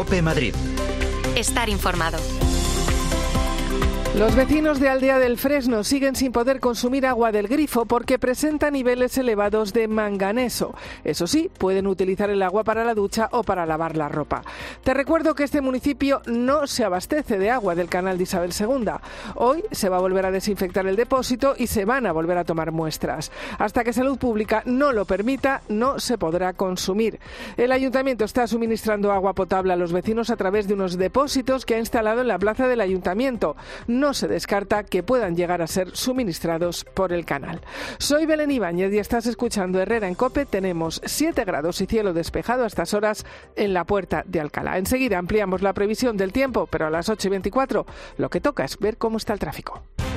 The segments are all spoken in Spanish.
COPE Madrid. Estar informado. Los vecinos de Aldea del Fresno siguen sin poder consumir agua del grifo porque presenta niveles elevados de manganeso. Eso sí, pueden utilizar el agua para la ducha o para lavar la ropa. Te recuerdo que este municipio no se abastece de agua del canal de Isabel II. Hoy se va a volver a desinfectar el depósito y se van a volver a tomar muestras. Hasta que Salud Pública no lo permita, no se podrá consumir. El ayuntamiento está suministrando agua potable a los vecinos a través de unos depósitos que ha instalado en la plaza del ayuntamiento. No se descarta que puedan llegar a ser suministrados por el canal. Soy Belén Ibáñez y estás escuchando Herrera en COPE. Tenemos 7 grados y cielo despejado a estas horas en la Puerta de Alcalá. Enseguida ampliamos la previsión del tiempo, pero a las 8:24 lo que toca es ver cómo está el tráfico.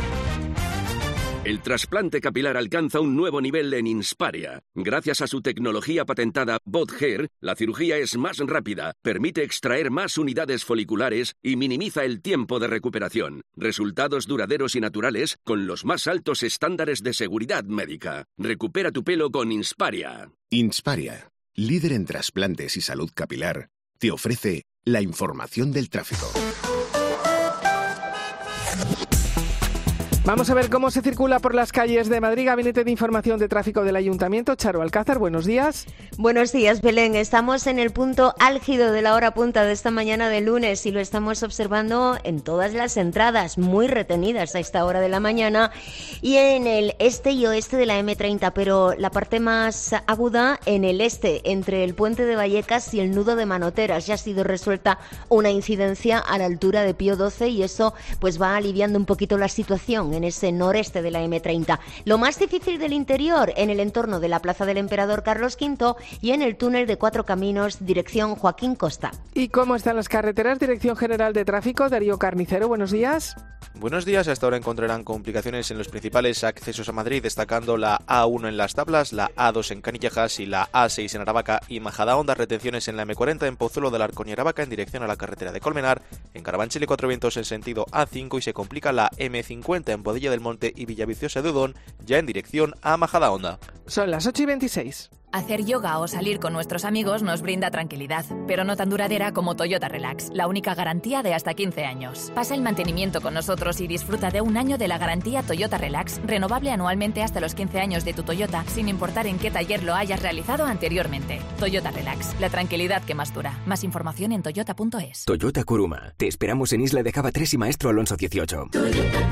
El trasplante capilar alcanza un nuevo nivel en Insparia. Gracias a su tecnología patentada BotHair, la cirugía es más rápida, permite extraer más unidades foliculares y minimiza el tiempo de recuperación. Resultados duraderos y naturales con los más altos estándares de seguridad médica. Recupera tu pelo con Insparia. Insparia, líder en trasplantes y salud capilar, te ofrece la información del tráfico. Vamos a ver cómo se circula por las calles de Madrid. Gabinete de Información de Tráfico del Ayuntamiento. Charo Alcázar, buenos días. Buenos días, Belén. Estamos en el punto álgido de la hora punta de esta mañana de lunes y lo estamos observando en todas las entradas, muy retenidas a esta hora de la mañana, y en el este y oeste de la M30, pero la parte más aguda en el este, entre el puente de Vallecas y el nudo de Manoteras. Ya ha sido resuelta una incidencia a la altura de Pío XII y eso pues va aliviando un poquito la situación en ese noreste de la M30. Lo más difícil del interior, en el entorno de la Plaza del Emperador Carlos V y en el túnel de Cuatro Caminos, dirección Joaquín Costa. ¿Y cómo están las carreteras? Dirección General de Tráfico, Darío Carnicero, buenos días. Buenos días. Hasta ahora encontrarán complicaciones en los principales accesos a Madrid, destacando la A1 en Las Tablas, la A2 en Canillejas y la A6 en Aravaca y Majadahonda. Retenciones en la M40 en Pozuelo del Arcón y Aravaca en dirección a la carretera de Colmenar, en Carabanchel y Cuatro Vientos en sentido A5 y se complica la M50 en Boadilla del Monte y Villaviciosa de Udón, ya en dirección a Majadahonda. Son las 8:26. Hacer yoga o salir con nuestros amigos nos brinda tranquilidad, pero no tan duradera como Toyota Relax, la única garantía de hasta 15 años. Pasa el mantenimiento con nosotros y disfruta de un año de la garantía Toyota Relax, renovable anualmente hasta los 15 años de tu Toyota, sin importar en qué taller lo hayas realizado anteriormente. Toyota Relax, la tranquilidad que más dura. Más información en toyota.es. Toyota Kuruma. Te esperamos en Isla de Java 3 y Maestro Alonso 18. Toyota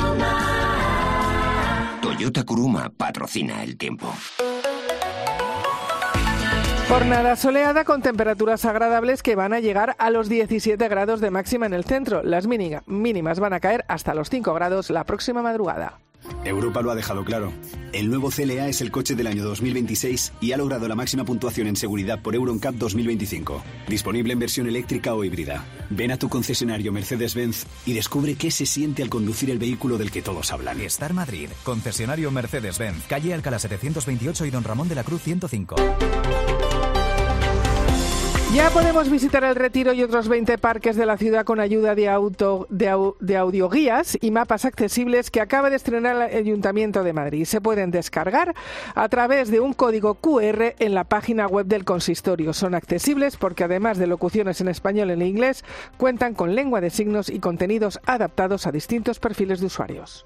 Kuruma patrocina el tiempo. Jornada soleada con temperaturas agradables que van a llegar a los 17 grados de máxima en el centro. Las mínimas van a caer hasta los 5 grados la próxima madrugada. Europa lo ha dejado claro. El nuevo CLA es el coche del año 2026 y ha logrado la máxima puntuación en seguridad por Euro NCAP 2025. Disponible en versión eléctrica o híbrida. Ven a tu concesionario Mercedes-Benz y descubre qué se siente al conducir el vehículo del que todos hablan. Star Madrid, concesionario Mercedes-Benz, calle Alcalá 728 y Don Ramón de la Cruz 105. Ya podemos visitar el Retiro y otros 20 parques de la ciudad con ayuda de audioguías y mapas accesibles que acaba de estrenar el Ayuntamiento de Madrid. Se pueden descargar a través de un código QR en la página web del consistorio. Son accesibles porque además de locuciones en español y en inglés, cuentan con lengua de signos y contenidos adaptados a distintos perfiles de usuarios.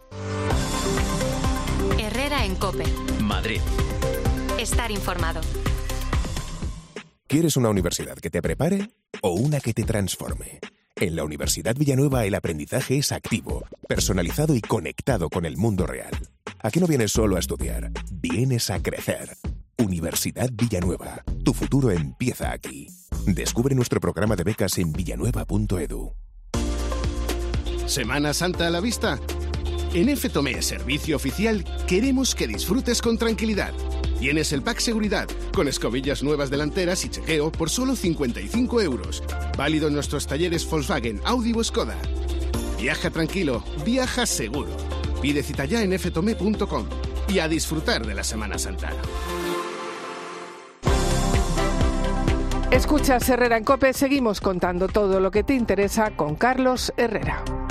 Herrera en COPE. Madrid. Estar informado. ¿Quieres una universidad que te prepare o una que te transforme? En la Universidad Villanueva el aprendizaje es activo, personalizado y conectado con el mundo real. Aquí no vienes solo a estudiar, vienes a crecer. Universidad Villanueva, tu futuro empieza aquí. Descubre nuestro programa de becas en villanueva.edu. ¿Semana Santa a la vista? En FTOME Servicio Oficial queremos que disfrutes con tranquilidad. Tienes el pack seguridad, con escobillas nuevas delanteras y chequeo por solo 55 euros. Válido en nuestros talleres Volkswagen, Audi o Skoda. Viaja tranquilo, viaja seguro. Pide cita ya en ftome.com y a disfrutar de la Semana Santa. Escuchas Herrera en COPE, seguimos contando todo lo que te interesa con Carlos Herrera.